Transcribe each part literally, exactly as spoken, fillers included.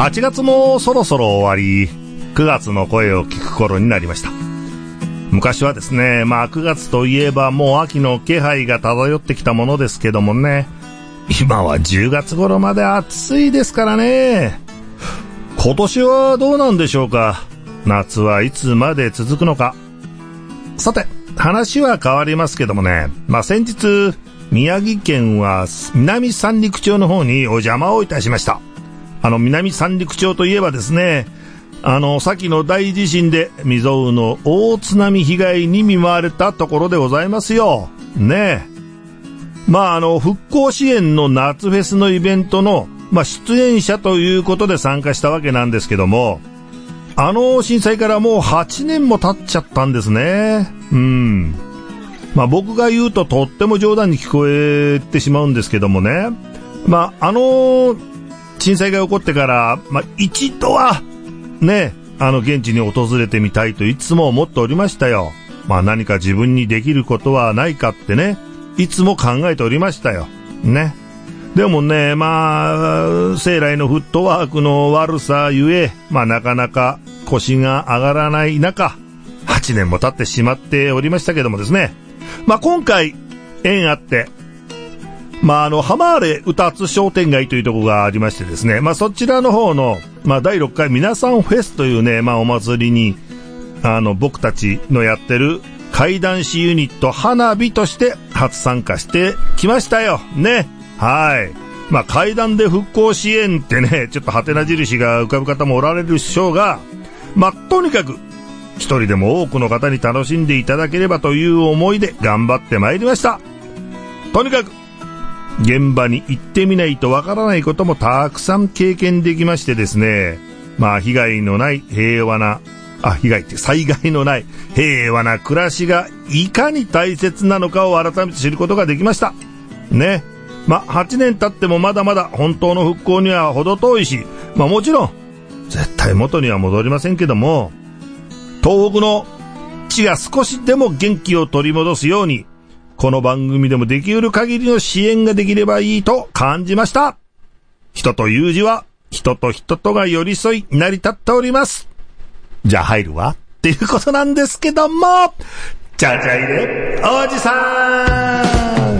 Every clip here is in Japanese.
はちがつもそろそろ終わり、くがつの声を聞く頃になりました。昔はですね、まあくがつといえばもう秋の気配が漂ってきたものですけどもね、今はじゅうがつ頃まで暑いですからね。今年はどうなんでしょうか。夏はいつまで続くのか。さて、話は変わりますけどもね、まあ先日宮城県は南三陸町の方にお邪魔をいたしました。あの南三陸町といえばですね、あの先の大地震で未曾有の大津波被害に見舞われたところでございますよね。えまああの復興支援の夏フェスのイベントの、まあ、出演者ということで参加したわけなんですけども、あの震災からもうはちねんも経っちゃったんですね。うんまあ僕が言うととっても冗談に聞こえてしまうんですけどもね、まああの震災が起こってから、まあ一度はね、あの現地に訪れてみたいといつも思っておりましたよ。まあ何か自分にできることはないかってね、いつも考えておりましたよ。ね。でもね、まあ生来のフットワークの悪さゆえ、まあなかなか腰が上がらない中、はちねんも経ってしまっておりましたけどもですね。まあ今回縁あって、まああの浜原歌津商店街というところがありましてですね、まあそちらの方のまあだいろっかい皆さんフェスというね、まあお祭りにあの僕たちのやってる怪談師ユニット花火として初参加してきましたよね。はい。まあ怪談で復興支援ってね、ちょっとハテナ印が浮かぶ方もおられるでしょうが、まあとにかく一人でも多くの方に楽しんでいただければという思いで頑張ってまいりました。とにかく現場に行ってみないとわからないこともたくさん経験できましてですね、まあ被害のない平和なあ被害って災害のない平和な暮らしがいかに大切なのかを改めて知ることができましたね。まあはちねん経ってもまだまだ本当の復興には程遠いし、まあもちろん絶対元には戻りませんけども、東北の地が少しでも元気を取り戻すように、この番組でもできうる限りの支援ができればいいと感じました。人という字は人と人とが寄り添い成り立っております。じゃあ入るわっていうことなんですけども、ちゃちゃ入れおじさん。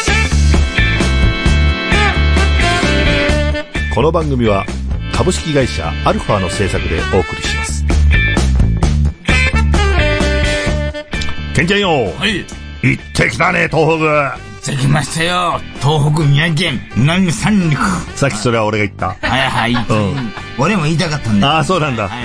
この番組は株式会社アルファの制作でお送りします。ケンちゃんよ、 はい、 行ってきたね東北。 行ってきましたよ東北宮城県南三陸。 さっきそれは俺が言った。 はいはい、うん、俺も言いたかったんだ。 ああそうなんだ、はい、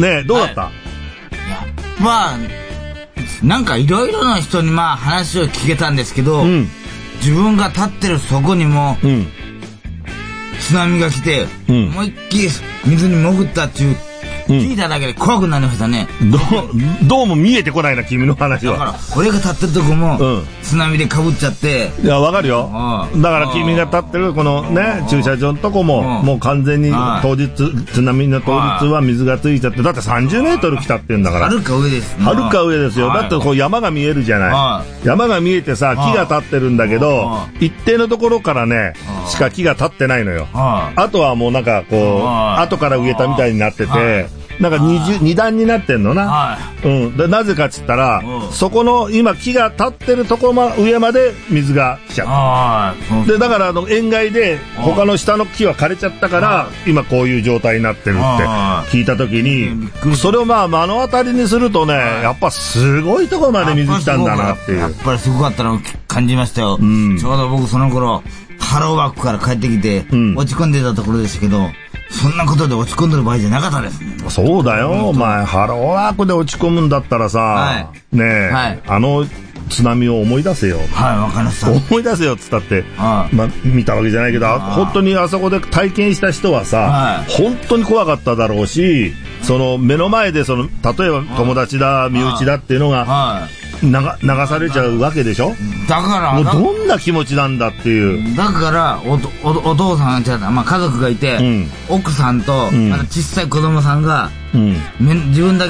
ねえどうだった、はい、 いやまあなんかいろいろな人にまあ話を聞けたんですけど、うん、自分が立ってるそこにも、うん、津波が来て、うん、思いっきり水に潜ったっていう聞いただけで怖くなりましたね。 どう、どうも見えてこないな君の話は。 だから俺が立ってるとこも、うん、津波でかぶっちゃって。 いやわかるよ。だから君が立ってるこのね駐車場のとこももう完全に当日津波の当日は水がついちゃって、だってさんじゅうメートル来たってんだから。 はるか上です。 はるか上ですよ。だってこう山が見えるじゃない。山が見えてさ木が立ってるんだけど、一定のところからねしか木が立ってないのよ。あとはもうなんかこう後から植えたみたいになってて。なんか二段になってんのな、はい、うん、でなぜかっつったら、うん、そこの今木が立ってるところま上まで水が来ちゃう。でだからあの塩害で他の下の木は枯れちゃったから今こういう状態になってるって聞いた時に、それをまあ目の当たりにするとね、やっぱすごいところまで水来たんだなっていう。 やっぱりすごかったのを感じましたよ、うん、ちょうど僕その頃ハローワークから帰ってきて、うん、落ち込んでたところでしたけど、そんなことで落ち込んでる場合じゃなかったですね。 そうだよ、お前ハローワークで落ち込むんだったらさ、はい、ねえ、はい、あの津波を思い出せよ。 はい、わかりました。 思い出せよっつったって、はい、まあ見たわけじゃないけど、本当にあそこで体験した人はさ、はい、本当に怖かっただろうし、その目の前でその例えば友達だ身内だっていうのが、はい、流, 流されちゃうわけでしょ。 だからもうどんな気持ちなんだっていう。 だからおおお父さん、まあ、家族がいて、うん、奥さんと、うん、また小さい子供さんが、うん、自分だけ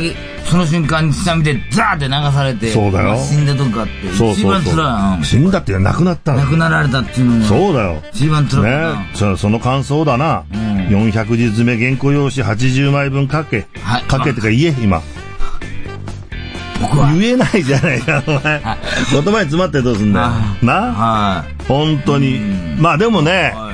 その瞬間に津波でザーって流されて、 そうだよ。 死んだとかって一番辛いな。 死んだって亡くなったの。 亡くなられたっていうのも。 そうだよ。 一番辛いな。 ね、そ, その感想だな。うん、よんひゃくじつめ原稿用紙はちじゅうまいぶん書け。はい、書けってか言え、今。僕は言えないじゃないか、お前。はい、言葉に詰まってどうすんだよ。な、はい、本当に。まあでもね、はい、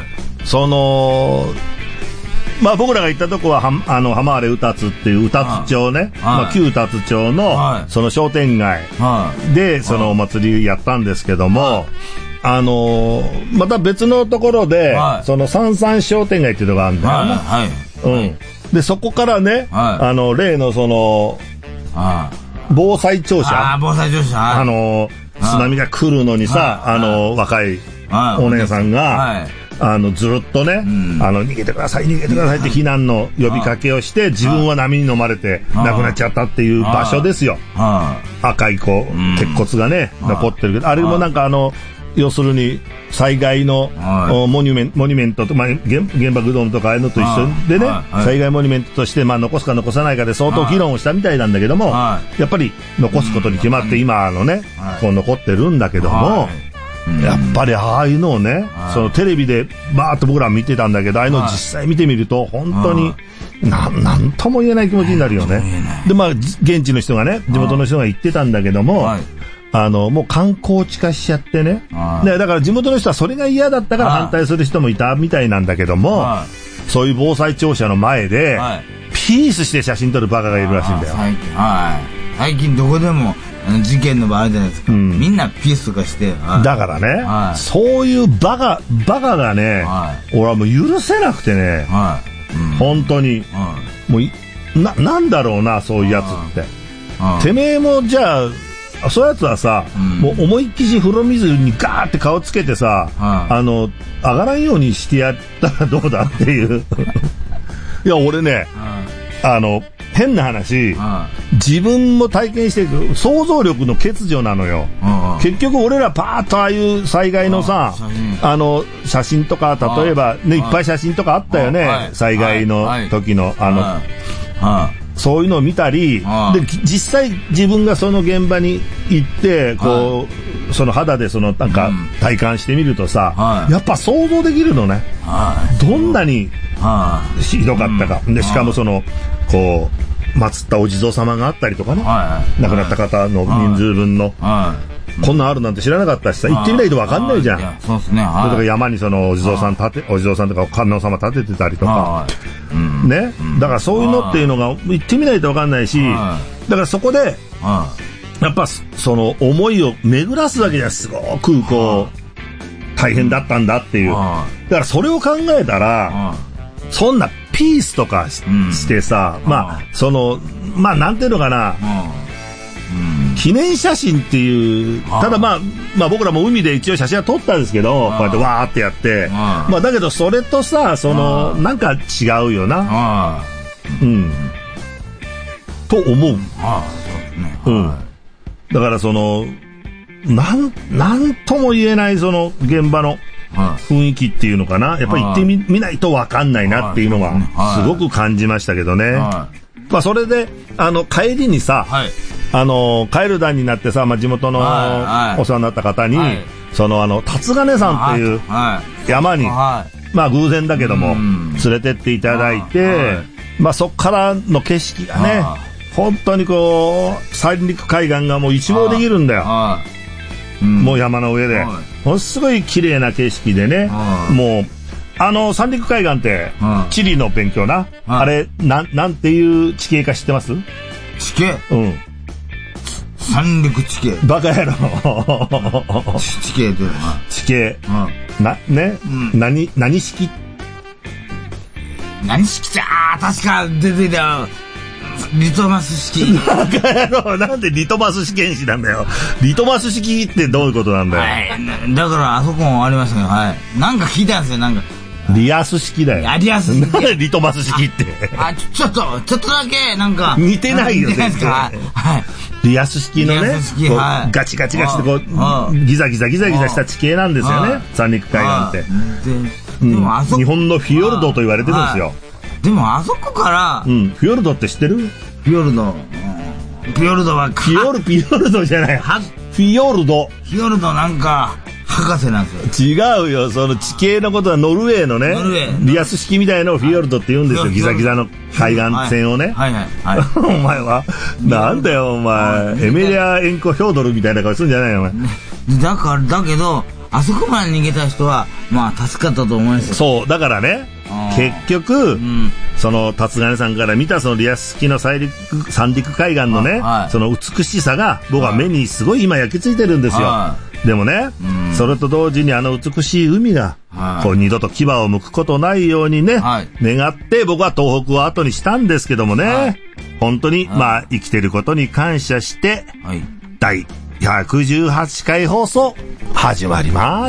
その、まあ僕らが行ったとこは、は、あの、浜原宇達っていう宇達町ね、はい、まあ旧宇達町の、その商店街で、そのお祭りやったんですけども、はい、あのー、また別のところで、はい、その三三商店街っていうのがあるんだよね。はい、はい。うん。で、そこからね、はい、あの、例のその、はい、防災庁舎。 ああ、防災庁舎。 あの、津波が来るのにさ、あの、若いお姉さんが、あの、ずっとね、あの、逃げてください、逃げてくださいって避難の呼びかけをして、自分は波に飲まれて亡くなっちゃったっていう場所ですよ。赤いこう、鉄骨がね、残ってるけど、あれもなんかあの、要するに、災害の、モニュメント、モニュメントと、まあ、原爆ドームとかああいうのと一緒でね、災害モニュメントとして、まあ、残すか残さないかで相当議論をしたみたいなんだけども、やっぱり残すことに決まって今のね、こう残ってるんだけども、やっぱりああいうのをね、そのテレビでバーッと僕ら見てたんだけど、ああいうのを実際見てみると、本当に、なん、なんとも言えない気持ちになるよね。で、まあ、現地の人がね、地元の人が言ってたんだけども、あの、もう観光地化しちゃってね。で、だから地元の人はそれが嫌だったから反対する人もいたみたいなんだけども、そういう防災庁舎の前で、ピースして写真撮るバカがいるらしいんだよ。 最近、はい。最近どこでも、事件の場合あるじゃないですか。うん、みんなピースとかして。 だからね、はい、そういうバカ、バカがね、はい、俺はもう許せなくてね、はいうん、本当に、はい、もう、な、なんだろうな、そういうやつって。はい、てめえもじゃあ、そういうやつはさ、うん、もう思いっきし風呂水にガーって顔つけてさ、はい、あの、上がらんようにしてやったらどうだっていう。いや、俺ね、はい、あの、変な話、はい、自分も体験していく想像力の欠如なのよ。はい、結局俺らパーッとああいう災害のさ、あの、写真とか、例えばね、いっぱい写真とかあったよね。はい、災害の時の、あの、はいはいそういうのを見たり、ああで、実際自分がその現場に行って、こう、その肌でそのなんか体感してみるとさ、はい、やっぱ想像できるのね。はい、どんなにひどかったか。で、しかもその、こう、祀ったお地蔵様があったりとかね、はい、亡くなった方の人数分の、はい、こんなんあるなんて知らなかったしさ、行ってみないと分かんないじゃん。 そうですね。はい、 それとか山にそのお地蔵さん立て、お地蔵さんとか観音様立ててたりとか、うん、ね、うん。だからそういうのっていうのが行ってみないと分かんないし、だからそこで、やっぱその思いを巡らすだけじゃすごくこう、大変だったんだっていう。だからそれを考えたら、そんなピースとか し,、うん、してさ、まあ、その、まあなんていうのかな、うん、記念写真っていう、ただまあ、まあ僕らも海で一応写真は撮ったんですけど、こうやってわーってやって、まあだけどそれとさ、その、なんか違うよな。うん。と思う。うん。だからその、なん、なんとも言えないその現場の、雰囲気っていうのかなやっぱり行ってみ、見ないと分かんないなっていうのはすごく感じましたけどね。まあそれであの帰りにさ、はい、あの帰る段になってさ、まあ、地元のお世話になった方に、はい、そのあの辰金山っていう山に、はい、まあ偶然だけども連れてっていただいて、はい、まあそっからの景色がね本当にこう三陸海岸がもう一望できるんだよ。もう山の上で、ものすごい綺麗な景色でね、もうあの三陸海岸って地理の勉強な、あれなんなんていう地形か知ってます？ 地形？ うん。 三陸地形。 バカ野郎。 地形っていうのは地形。なね、何何式？ 何式じゃあ確か出てた。リトマス式。 バカ野郎、なんでリトマス試験紙なんだよ。リトマス式ってどういうことなんだよ。 はい。だからあそこもありましたけど、はい。なんか聞いたんですよ、なんか。 リアス式だよ。 あ、リアス式。 なんでリトマス式って。 あ、ちょっと、ちょっとだけ、なんか。 似てないよ、 全然。はい。 リアス式のね、はい、ガチガチガチでこう、ギザギザギザギザした地形なんですよね、三陸海岸って。でもあそこ、日本のフィヨルドと言われてるんですよ。 でもあそこから、 うん、フィヨルドって知ってる？ フィヨルド、 フィヨルドはフィヨル、フィヨルドじゃない。フィヨルド。 フィヨルドなんか、博士なんですよ。違うよ。その地形のことはノルウェーのね、ノルウェーリアス式みたいのをフィヨルドって言うんですよ。ギザギザの海岸線をね。 はいはいはい。はい、 お前は、なんだよお前。エメリア・エンコ・ヒョードルみたいな顔するんじゃないよお前。 だから、だけど、あそこまで逃げた人は、まあ、助かったと思いますよ。 そう、だからね、結局、うん、その、達金さんから見たそのリアス式の三陸、三陸海岸のね、はい、その美しさが、僕は目にすごい今焼き付いてるんですよ。はい、でもね、うん、それと同時にあの美しい海が、はい、こう二度と牙を剥くことないようにね、はい、願って僕は東北を後にしたんですけどもね、はい、本当に、はい、まあ、生きてることに感謝して、はい、第ひゃくじゅうはちかい放送、始まります。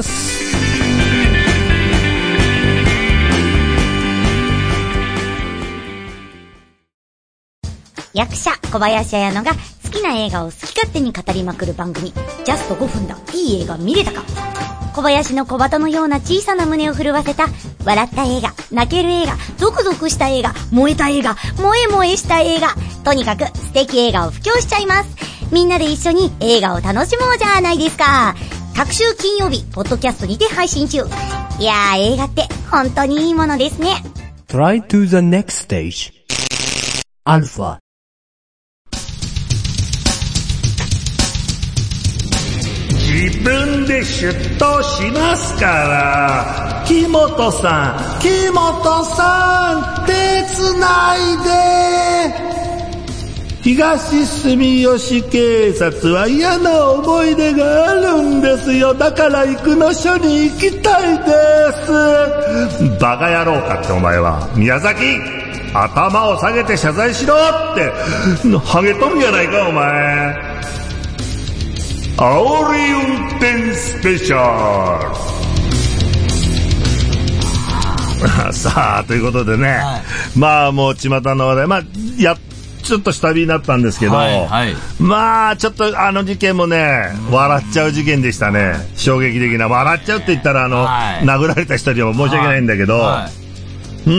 役者小林彩乃が好きな映画を好き勝手に語りまくる番組、ジャストごふんだいい映画見れたか。小林の小鳩のような小さな胸を震わせた笑った映画、泣ける映画、ゾクゾクした映画、燃えた映画、萌え萌えした映画、とにかく素敵映画を布教しちゃいます。みんなで一緒に映画を楽しもうじゃないですか。各週金曜日ポッドキャストにて配信中。いやー、映画って本当にいいものですね。 Try to the next stage アルファ。 自分でシュッとしますから、木本さん、木本さん、手つないで。東住吉警察は嫌な思い出があるんですよ。だから生野署に行きたいです。バカ野郎かってお前は。宮崎、頭を下げて謝罪しろってハゲとるやないかお前。煽り運転スペシャルさあ、ということでね、はい、まあもう巷の話題、まあやちょっと下火になったんですけど、はいはい、まあちょっとあの事件もね、笑っちゃう事件でしたね。衝撃的な、笑っちゃうって言ったらあの、はい、殴られた人には申し訳ないんだけど、はいはい、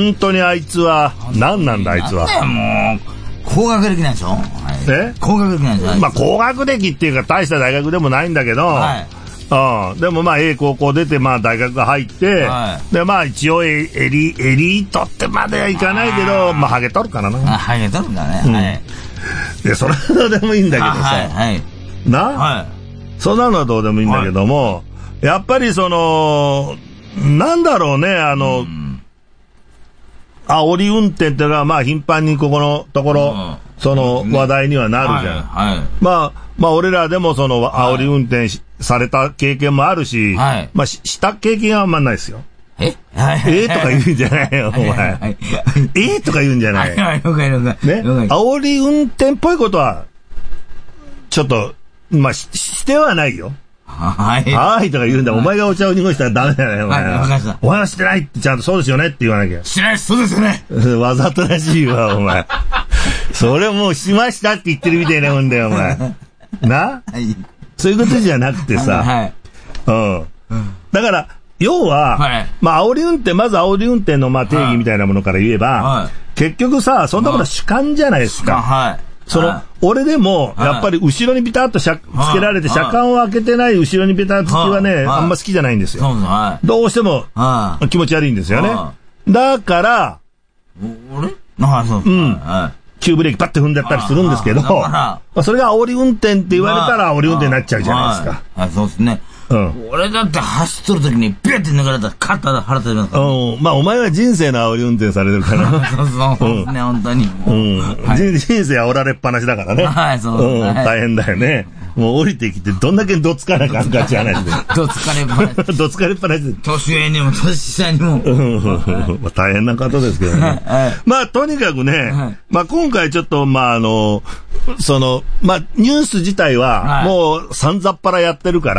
本当にあいつは何なんだあいつは。 もう高学歴なんでしょ、はい、 え高学歴なんでしょ。 まあ高学歴っていうか大した大学でもないんだけど、はい、うん、でもまあ A 高校出てまあ大学が入って、はい、でまあ一応エリ、エリートってまではいかないけど、まあハゲとるからな。 あ、ハゲとるんだね、うん、はい。 でそれはどうでもいいんだけどさ、はいはい、な、はい、そんなのはどうでもいいんだけども、はい、やっぱりそのなんだろうね、あの、うん、煽り運転っていうのはまあ頻繁にここのところ、うん、その話題にはなるじゃん、はいはい、まあまあ俺らでもその煽り運転された経験もあるし、はい、まあしした経験はあんまないですよ。 えええとか言うんじゃないよお前。ええとか言うんじゃない。 はい了解了解。 ね、煽り運転っぽいことはちょっとまあ し, してはないよ。はい。はいとか言うんだ。お前がお茶を濁したらダメだよ、お前は。はい、お前はしてないってちゃんとそうですよねって言わなきゃ。 してない、そうですよね。 わざとらしいわ、お前。それもうしましたって言ってるみたいなもんだよ、お前。な、はい、そういうことじゃなくてさ。はい。うん。だから、要は、はい、まあ、煽り運転、まず煽り運転のまあ定義みたいなものから言えば、はい、結局さ、そんなことは主観じゃないですか。はい。その、俺でも、やっぱり後ろにビタッとつけられて、車間を開けてない後ろにビタッとつきはね、あんま好きじゃないんですよ。どうしても、気持ち悪いんですよね。だから、 俺ああ、そううん。急ブレーキパッて踏んでやったりするんですけど、それが煽り運転って言われたら煽り運転になっちゃうじゃないですか。 はい、そうですね。うん、俺だって走っとる時にビューって抜かれたらカッターで腹立ちますから、ね。 うん。まあお前は人生の煽り運転されてるから。 そうそうですね、うん、本当に。 うん、はい。人生煽られっぱなしだからね。 はい、そうですね。 うん、大変だよね。もう降りてきてどんだけどつかなかんかっちゃ話で。 どつかれっぱなし。 どつかれっぱなしで。 年上にも年下にも。うん、 まあ大変な方ですけどね。はい、まあとにかくね、はい、まあ今回ちょっとまああの、その、まあニュース自体はもうさんざっぱらやってるから、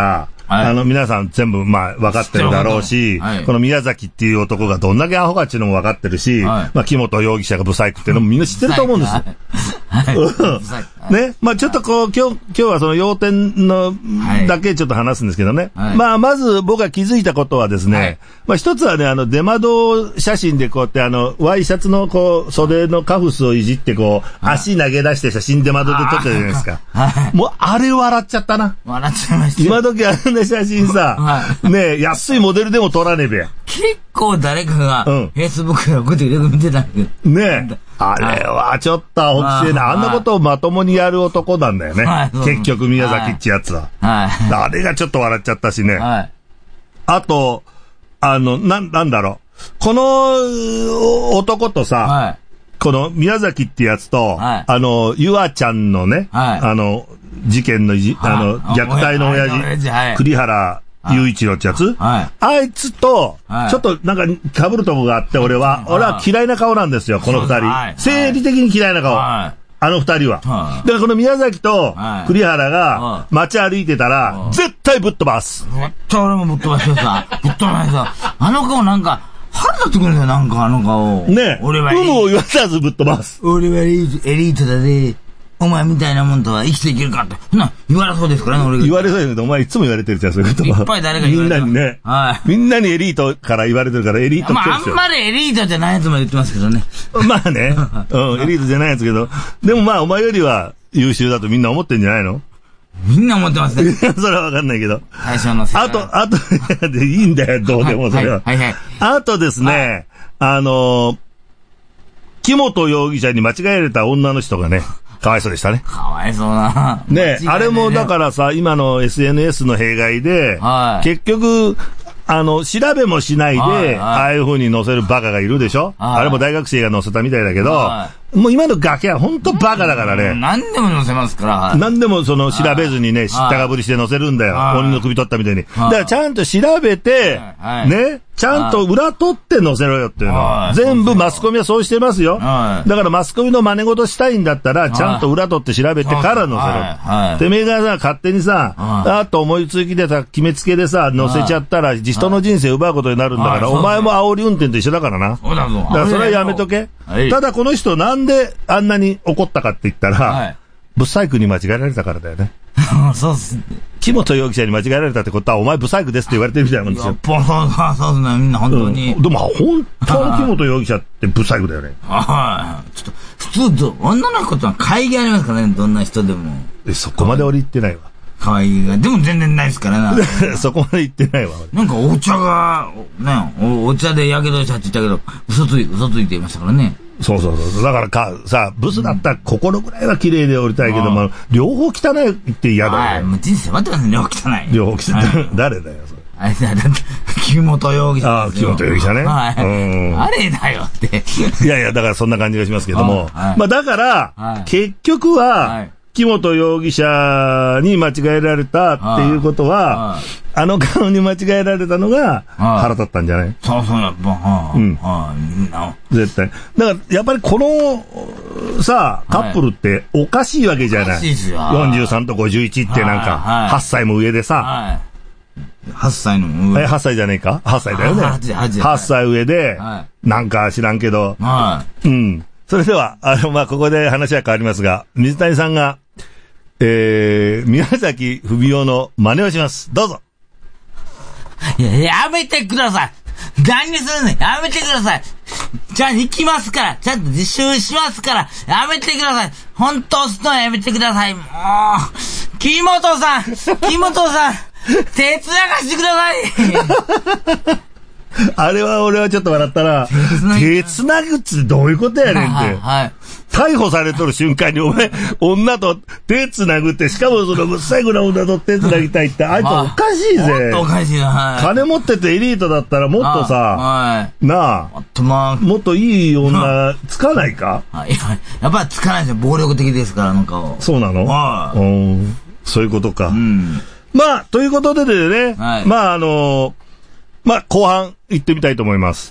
はい、あの、皆さん全部、まあ、分かってるだろうし、はい、この宮崎っていう男がどんだけアホかっていうのも分かってるし、はい、まあ、木本容疑者がブサイクっていうのもみんな知ってると思うんです。はい、ね。まあ、ちょっとこう、今日、今日はその要点の、だけちょっと話すんですけどね。はい、まあ、まず僕が気づいたことはですね、はい、まあ、一つはね、あの、出窓写真でこうやって、あの、ワイシャツのこう、袖のカフスをいじってこう、足投げ出して写真出窓で撮ったじゃないですか。はい、もう、あれ笑っちゃったな。 笑っちゃいました。 今時あんな写真さ、はい、ねえ、安いモデルでも撮らねえべや。 結構誰かが、フェイスブックで送ってくれて見てたんだけど。ねえ。あれはちょっとアホくせえな。あんなことをまともにやる男なんだよね。はい、結局宮崎ってやつは。はい、あれがちょっと笑っちゃったしね。はい、あと、あの、な、なんだろう。この男とさ、はい、この宮崎ってやつと、はい、あの、ゆあちゃんのね、はい、あの、事件のいじ、あの、虐待の親父、はい、栗原雄一郎ってやつ、はい、あいつと、ちょっとなんか被るとこがあって、俺は、俺は嫌いな顔なんですよ、この二人。はい、生理的に嫌いな顔。はい、あの二人は。はい、だからこの宮崎と栗原が街歩いてたら、絶対ぶっ飛ばす。 絶対俺もぶっ飛ばしてさ、ぶっ飛ばしてさ、あの顔なんか、腹立ってくるんだよ、なんかあの顔。 ねえ。俺は有無を言わさずぶっ飛ばす。 俺はエリート、エリートだぜ。お前みたいなもんとは生きていけるかって。そんな、言われそうですからね、俺が。 言われそうだけど、お前いつも言われてるじゃん、そういうことは。 いっぱい誰か言われてる。 みんなにね。はい。みんなにエリートから言われてるから、エリートまあ、あんまりエリートじゃないやつも言ってますけどね。 まあね。うん、エリートじゃないやつけど。でもまあ、お前よりは優秀だとみんな思ってんじゃないの？ みんな思ってますね。 それはわかんないけど。 最初の世界。 あと、あと、でいいんだよ、どうでもそれは。はい、はい、はい。あとですね、はい、あの、木本容疑者に間違えられた女の人がね、かわいそうでしたね。 かわいそうな。 ねえ、あれもだからさ、今の エスエヌエス の弊害で、はい、結局、あの、調べもしないで、はいはい、ああいう風に載せるバカがいるでしょ、はい、あれも大学生が載せたみたいだけど、はい、もう今のガキはほんとバカだからね。 何でも載せますから。はい、 何でもその調べずにね、知ったかぶりして載せるんだよ。はい、鬼の首取ったみたいに。はい、だからちゃんと調べて、はい、ね、ちゃんと裏取って載せろよっていうの。はい、全部マスコミはそうしてますよ。はい、だからマスコミの真似事したいんだったら、ちゃんと裏取って調べてから載せろ。はい、てめえがさ、勝手にさ、はい、あと思いつきでさ、決めつけでさ、載せちゃったら、人の人生奪うことになるんだから、お前も煽り運転と一緒だからな。だからそれはやめとけ。ただこの人なんであんなに怒ったかって言ったら、はい、ブサイクに間違えられたからだよね。 そうっすね。 木本容疑者に間違えられたってことは、お前ブサイクですって言われてるみたいなもんですよ。 そうそうそうですね、みんな本当に。 うん、でも本当に木本容疑者ってブサイクだよね。 はい。ちょっと、普通、女の子とは会議ありますからね、どんな人でも。 え、そこまで俺言ってないわ。 可愛いが。でも全然ないですからな。 そこまで言ってないわ。 なんかお茶が、ね、お, お茶でやけどしたって言ったけど、嘘つい、嘘ついていましたからね。 そうそうそう。だからか、さ、ブスだったら心ぐらいは綺麗でおりたいけども、うん、両方汚いって嫌だよね。はい、 もう人生待ってますね、両方汚い。 両方汚い。誰だよ、それ。 あれだ、だって、木本容疑者。 ああ、木本容疑者ね。 はい。うん、あれだよって。 いやいや、だからそんな感じがしますけども。はい、まあだから、はい、結局は、はい木本容疑者に間違えられたっていうことは、あ, あの顔に間違えられたのが腹立ったんじゃない？ そうそうやっぱ、うん、 絶対。だからやっぱりこのさカップルっておかしいわけじゃない。よんじゅうさんとごじゅういちってなんかはっさいも上でさ。 はいはっさいの上。 え、はっさいじゃねえか ?はっ 歳だよね。はっさい上で、はい、なんか知らんけど、はい、うん。それでは、あの、まあ、ここで話は変わりますが、水谷さんが、えー、宮崎文雄の真似をします。どうぞ。 いや、やめてください。何するのやめてください。じゃあ行きますから。ちゃんと実習しますから。やめてください。本当すのやめてください。もう、木本さん、木本さん、手繋がしてください。 あれは俺はちょっと笑ったら、手繋ぐってどういうことやねんって。はいはい、逮捕されとる瞬間にお前、女と手繋ぐって、しかもそのぶっさいぐらい女と手繋ぎたいって、あいつおかしいぜ。 おかしいな、はい。 金持っててエリートだったらもっとさ、はい、なあ、もっとまあ、もっといい女つかないか、 はい、やっぱりつかないですよ。暴力的ですから、なんか。 そうなの、はい、うん、そういうことか。うん、まあ、ということでね、はい、まああのー、まあ、後半行ってみたいと思います。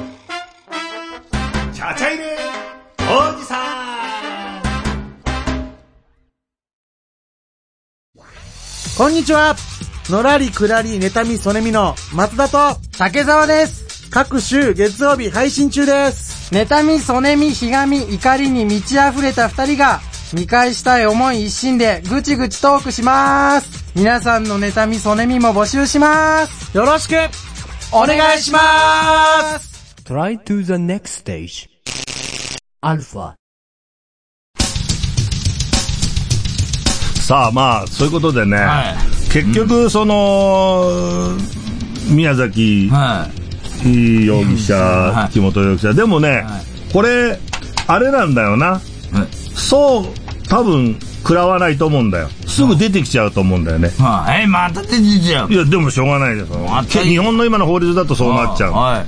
チャチャイレおじさん。 こんにちは。 のらりくらり妬みそねみの松田と竹澤です。 各週月曜日配信中です。 妬みそねみひがみ怒りに満ち溢れた二人が見返したい思い一心でぐちぐちトークします。皆さんの妬みそねみも募集します。 よろしくお願いします。 Try to the next stage. Alpha。 さあまあそういうことでね、はい、結局その、うん、宮崎、はい容疑者、はい、木本容疑者でもね、はい、これあれなんだよな、はい、そう多分食らわないと思うんだよ。すぐ出てきちゃうと思うんだよね。 はあ、えまた出てきちゃう。 いやでもしょうがないですよ。日本の今の法律だとそうなっちゃう。はい、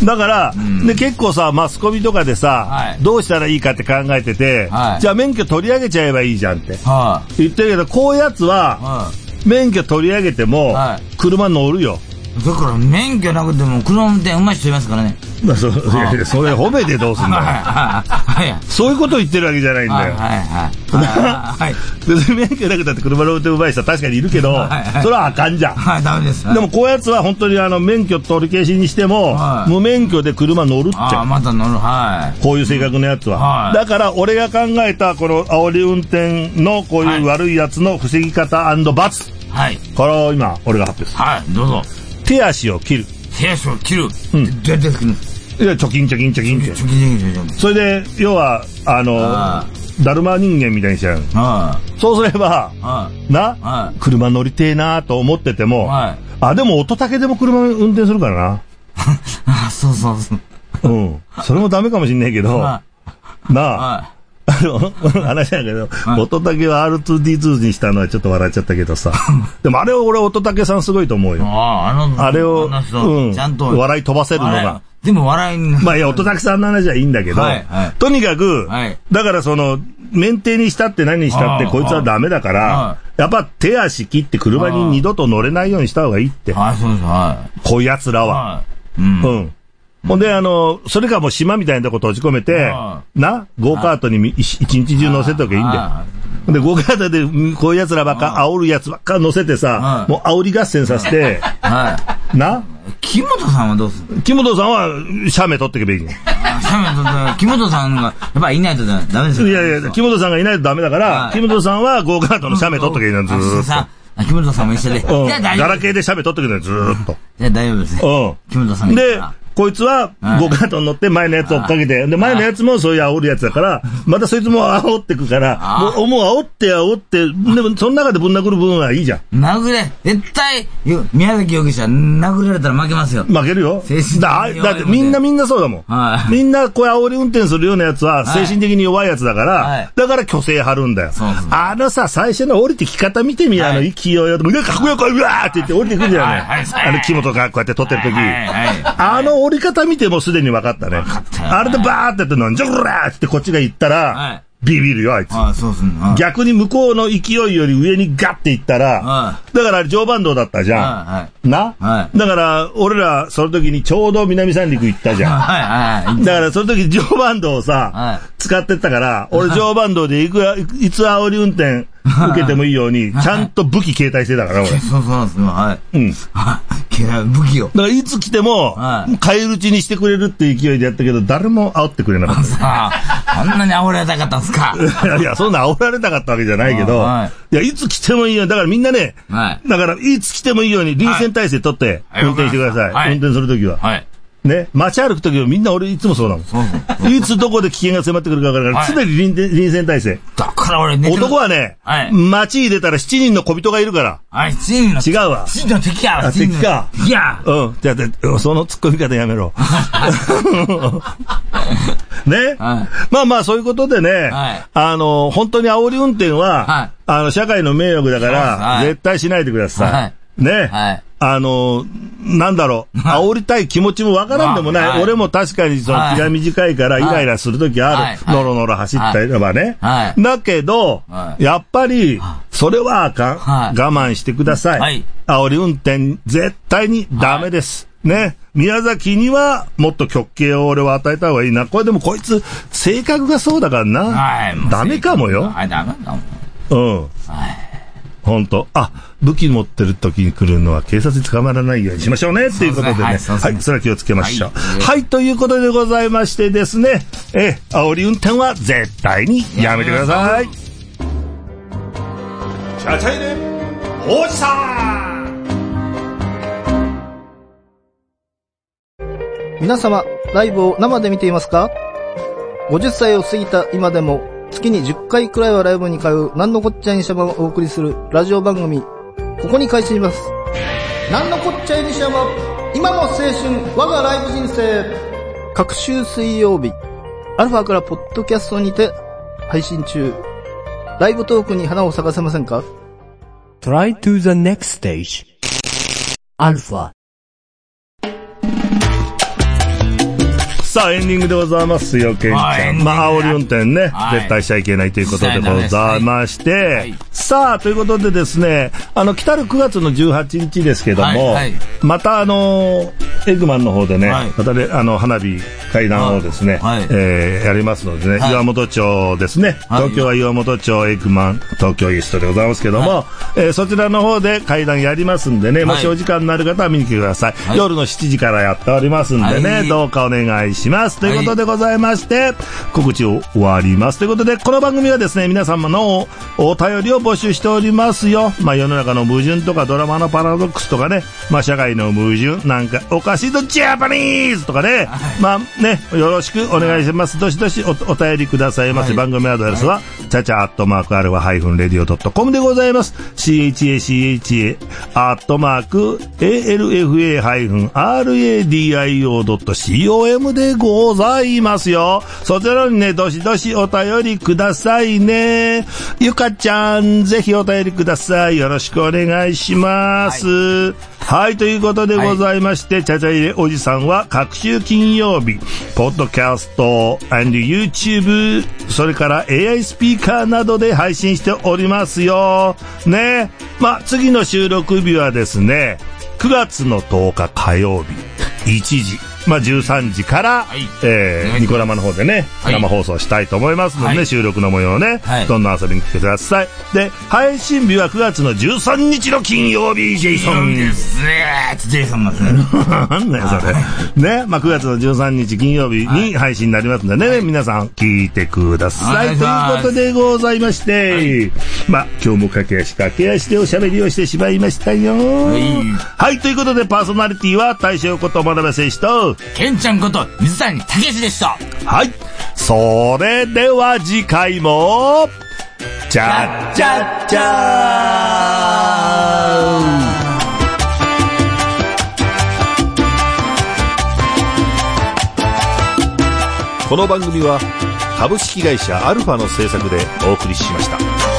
だから、うん、で結構さマスコミとかでさ、はい、どうしたらいいかって考えてて、はい、じゃあ免許取り上げちゃえばいいじゃんって、はい、言ってるけどこういうやつは、はい、免許取り上げても、はい、車乗るよ。 だから免許なくても車運転うまい人いますからね。 まあ、そ, いやいやそれ褒めてどうすんだよ。はいはい、そういうことを言ってるわけじゃないんだよ。はいはいはい。別に免許なくたって車の運転うまい人は確かにいるけど、はいはい、それはあかんじゃん。はいダメです。はい、でもこういうやつは本当にあの免許取り消しにしても、はい、無免許で車乗るって。あまた乗る。はい。 こういう性格のやつは。はい、だから俺が考えたこの煽り運転のこういう悪いやつの防ぎ方&罰。はい。これを今俺が発表する。 はいどうぞ。 手足を切る。 手足を切る。うん。どうやって切るの？ いや、チョキンチョキンチョキンって。チョキンチョキンチョキン。それで、要は、あの、あだるま人間みたいにしちゃう。あそうすれば、あなあ車乗りてえなと思ってても、ああ、でも音だけでも車運転するからな。 あそうそうそう。 うん。それもダメかもしんないけど、なあ。あの、話だけど、音竹は アールツーディーツー にしたのはちょっと笑っちゃったけどさ。でもあれを俺音竹さんすごいと思うよ。ああ、あの、あれを、うん、ちゃんと笑い飛ばせるのが。 でも笑いに。 まあいや、音竹さんの話はいいんだけど、はいはい、とにかく、はい、だからその、免停にしたって何にしたってこいつはダメだから、やっぱ手足切って車に二度と乗れないようにした方がいいって。はい、そうです、はい。こういう奴らは。はい、うん。うんほんで、あの、それかもう島みたいなとこ閉じ込めて、な、ゴーカートに一日中乗せとけばいいんだよ。で、ゴーカートでこういう奴らばっか、煽る奴ばっか乗せてさ、もう煽り合戦させて、な木本さんはどうする？ 木本さんは、写メ撮ってけばいいね。 写メ撮って、木本さんが、やっぱりいないとダメですよ。 いやいや、木本さんがいないとダメだから、木本さんはゴーカートの写メ撮っとけばいいなんずーっと。 木本さんも一緒で。 うん。ガラケーで写メ撮っとけばいいずーっと。 じゃあ大丈夫ですね。うん。木本さんが。で、こいつは、ゴーカートに乗って前のやつを追っかけて、で、前のやつもそういう煽るやつだから、またそいつも煽ってくから、もう、もう煽って煽って、でもその中でぶん殴る部分はいいじゃん。 殴れ、絶対、宮崎容疑者、殴られたら負けますよ。 負けるよ。だ、だってみんなみんなそうだもん。はい、みんなこういう煽り運転するようなやつは、精神的に弱いやつだから、はい、だから虚勢張るんだよ。そうそうあのさ、最初の降りてき方見てみ、はい、あの勢いを、うわ、かっこよく、うわーって言って降りてくるじゃない。はいはい、あの木本がこうやって撮ってる時、はいはいはい、あの降り方見てもすでに分かったね。あれでバーってやってのんじゃぐらーってこっちが言ったら、はい、ビビるよあいつ。あそうすね、逆に向こうの勢いより上にガッていったら、だから常磐道だったじゃん。はい、な、はい、だから俺らその時にちょうど南三陸行ったじゃん。はいはい、だからその時常磐道をさ、はい、使ってったから、俺常磐道で行くいつ煽り運転受けてもいいように、ちゃんと武器携帯してたから、俺。 そうそうですね、はい。うん。武器を。 だからいつ来ても、返り討ちにしてくれるって勢いでやったけど、誰も煽ってくれなかった。 さあ、そんなに煽られたかったんすか？ いやいや、そんな煽られたかったわけじゃないけど、はい、いや、いつ来てもいいように、だからみんなね、はい、だからいつ来てもいいように、臨戦態勢取って、運転してください。はい、運転するときは。はい。ね、街歩くときはみんな俺いつもそうなの。そうそういつどこで危険が迫ってくるか分からないから、常に臨臨戦態勢。 だから俺ね。 男はね、はい、街に出たら七人の小人がいるから。 はい、七人の。 違うわ。 七人の敵や。 あ、敵か。 いや。 うん。じゃあ、その突っ込み方やめろ。ね、はい、まあまあそういうことでね、はい、あの、本当に煽り運転は、はい、あの、社会の迷惑だから、はい、絶対しないでください。はい、ね。はいあの、なんだろう、煽りたい気持ちもわからんでもない。はい、俺も確かにその気が短いからイライラするときある。はい、ノロノロ走ったりとかね。はい、だけど、はい、やっぱり、それはあかん。はい、我慢してください。はい、煽り運転、絶対にダメです。はい、ね。宮崎にはもっと極刑を俺は与えた方がいいな。これでもこいつ、性格がそうだからな。はい、ダメかもよ。はい、ダメかも。うん。はい本当あ、武器持ってる時に来るのは警察に捕まらないようにしましょうねっていうことでね。はい、そ, はい、それは気をつけましょう。はい、はい、ということでございましてですね、え、煽り運転は絶対にやめてください。チャチャイレおじさん。 皆様、ライブを生で見ていますか？ごじゅっさいを過ぎた今でも月にじゅっかいくらいはライブに通うなんのこっちゃいにしゃばをお送りするラジオ番組、ここに開始します。なんのこっちゃいにしゃば、今の青春我がライブ人生。各週水曜日アルファからポッドキャストにて配信中。ライブトークに花を咲かせませんか？ Try to the next stage アルファ。 さあエンディングでございますよ、ケンちゃん。まあ煽り運転ね、はい、絶対しちゃいけないということでございまして、はい、さあということでですね、あの来たるくがつのじゅうはちにちですけども、はいはい、またあのエッグマンの方でね、はい、またねあの花火会談をですね、はいえー、やりますのでね、はい、岩本町ですね、東京は岩本町エッグマン東京イーストでございますけども、はいえー、そちらの方で会談やりますんでね、はい、もしお時間のある方は見に来てください、はい、夜のしちじからやっておりますんでね、はい、どうかお願いしますしますということでございまして、はい、告知を終わりますということで、この番組はですね皆様の お, お便りを募集しておりますよ。まあ世の中の矛盾とかドラマのパラドックスとかね、まあ社会の矛盾なんかおかしいとジャパニーズとかね、はい、まあねよろしくお願いします。どしどし お, お便りくださいませ、はい、番組アドレスは、はい、チャチャアットマークアルファハイフンレディオドットコムでございます。 チャチャチャアットマーク エルエフエーハイフンラディオドットコム でございますよ。そちらにねどしどしお便りくださいね。ゆかちゃんぜひお便りください。よろしくお願いします。はい、はい、ということでございまして、はい、チャチャ入れおじさんは各週金曜日ポッドキャスト and YouTube それから エーアイ スピーカーなどで配信しておりますよね。まあ次の収録日はですねくがつのとおか火曜日いちじまあ、じゅうさんじから、はいえー、ニコ生の方でね、はい、生放送したいと思いますのでね、はい、収録の模様をね、はい、どんどん遊びに来てください。で、配信日はくがつのじゅうさんにちの金曜日、ジェイソン。 ですね。ジェイソンですね。 なんだよ、それ。ね、まあ、くがつのじゅうさんにち金曜日に配信になりますのでね、はい、皆さん聞いてください。ということでございまして、はい、まあ、今日も駆け足駆け足でおしゃべりをしてしまいましたよ。はい、はい、ということでパーソナリティは大将こと真鍋選手と、 ケンちゃんこと水谷武史でした。 はい。それでは次回もチャッチャッチャー。この番組は株式会社アルファの制作でお送りしました。